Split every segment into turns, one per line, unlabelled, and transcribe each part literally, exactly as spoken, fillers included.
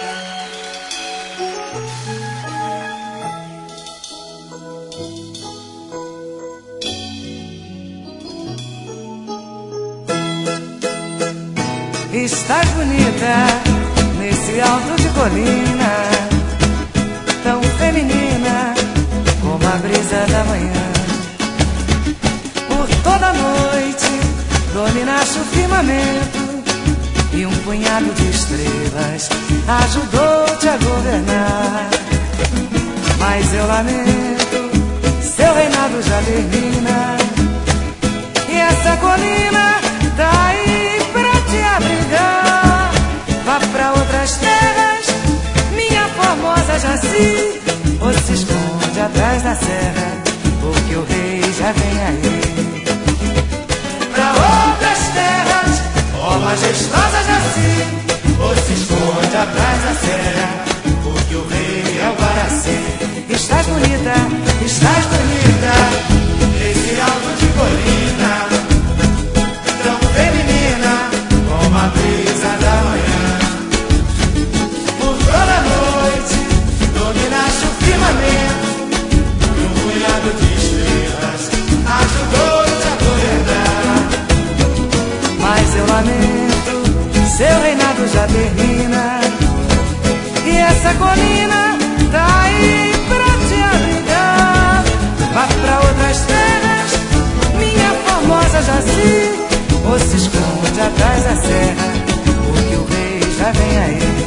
Estás bonita nesse alto de colina, tão feminina como a brisa da manhã. Por toda a noite dominaste o firmamento e um punhado de estrelas ajudou-te a governar. Mas eu lamento, seu reinado já termina e essa colina tá aí pra te abrigar. Vá pra outras terras, minha formosa Jaci, ou se esconde atrás da serra, porque o rei já vem aí. Pra outras terras, ó majestosa Jaci, ou se esconde atrás da serra, porque o rei é o Guaraci. Estás bonita, estás bonita, nesse alto de colina, tão feminina como a brisa da manhã. Por toda a noite dominaste o firmamento e um punhado de estrelas ajudou-te a governar. Mas eu lamento, seu reinado já termina e essa colina tá aí pra te abrigar. Vá pra outras terras, minha formosa Jaci, ou se esconde atrás da serra, porque o rei já vem aí.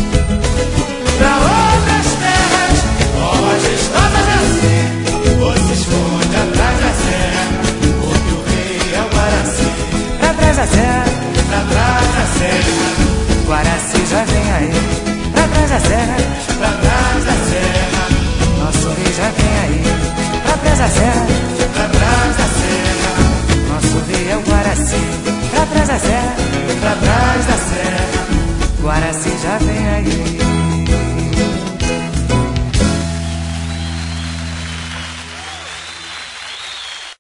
Pra outras terras, ó majestosa Jaci, ou se esconde atrás da serra, porque o rei é o Guaraci. Pra trás da serra, pra trás da serra, Guaraci já vem aí. Pra trás da serra, pra trás da serra, nosso rei já vem aí. Pra trás da serra, pra trás da serra, nosso rei é o Guaraci. Pra trás da serra, pra trás da serra, Guaraci já vem aí.